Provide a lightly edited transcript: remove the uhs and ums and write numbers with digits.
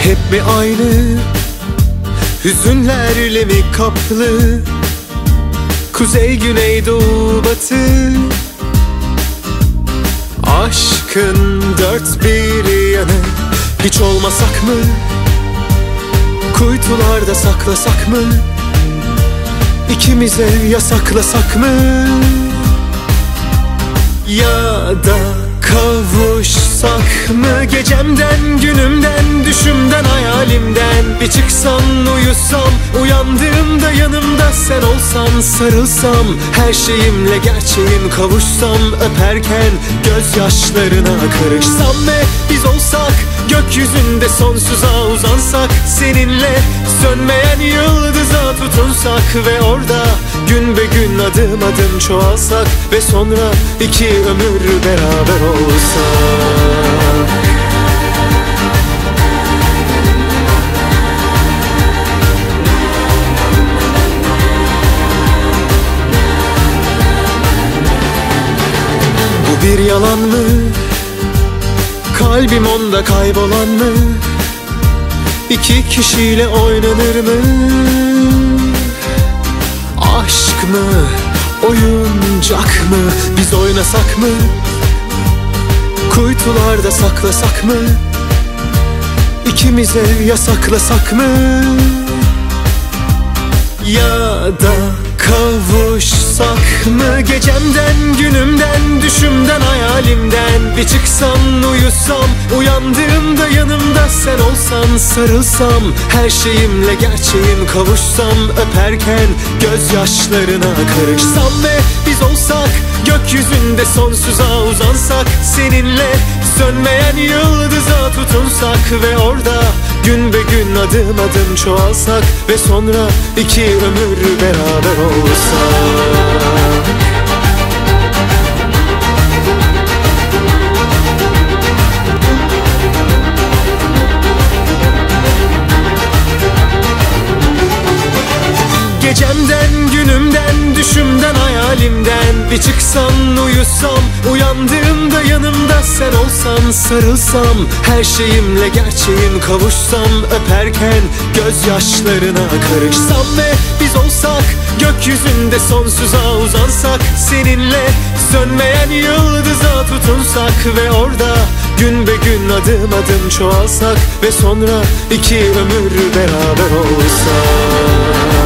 Hep mi aynı hüzünlerle mi kaplı? Kuzey, güney, doğu, batı. Aşkın dört bir yanı. Hiç olmasak mı? Kuytularda saklasak mı? İkimize yasaklasak mı? Ya da kavuşsak mı? Gecemden, günümden, düşümden, hayalimden bir çıksam, uyusam, uyandığımda yanımda sen olsan, sarılsam, her şeyimle gerçeğim kavuşsam, öperken gözyaşlarına karışsam ve biz olsak, gökyüzünde sonsuza uzansak, seninle sönmeyen yıldıza tutunsak ve orada gün be gün adım adım çoğalsak ve sonra iki ömür beraber olsak. Bu bir yalan mı? Kalbim onda kaybolan mı? İki kişiyle oynanır mı? Aşk mı? Oyuncak mı? Biz oynasak mı? Kuytularda saklasak mı? İkimize yasaklasak mı? Ya da kavuşsak mı? Gecemden, günümden, düşümden, hayalimden bir çıksam, uyusam, uyandığımda yanımda sen olsan, sarılsam, her şeyimle gerçeğim kavuşsam, öperken gözyaşlarına karışsam ve biz olsak, gökyüzünde sonsuza uzansak, seninle sönmeyen yıldıza tutunsak ve orada gün be gün adım adım çoğalsak ve sonra iki ömür beraber olsak. Gecemden, günümden, düşümden, hayalimden bir çıksam, uyusam, uyandığımda yanımda sen olsan, sarılsam, her şeyimle gerçeğim kavuşsam, öperken gözyaşlarına karışsam ve biz olsak, gökyüzünde sonsuza uzansak, seninle sönmeyen yıldıza tutunsak ve orada gün be gün adım adım çoğalsak ve sonra iki ömür beraber olsak.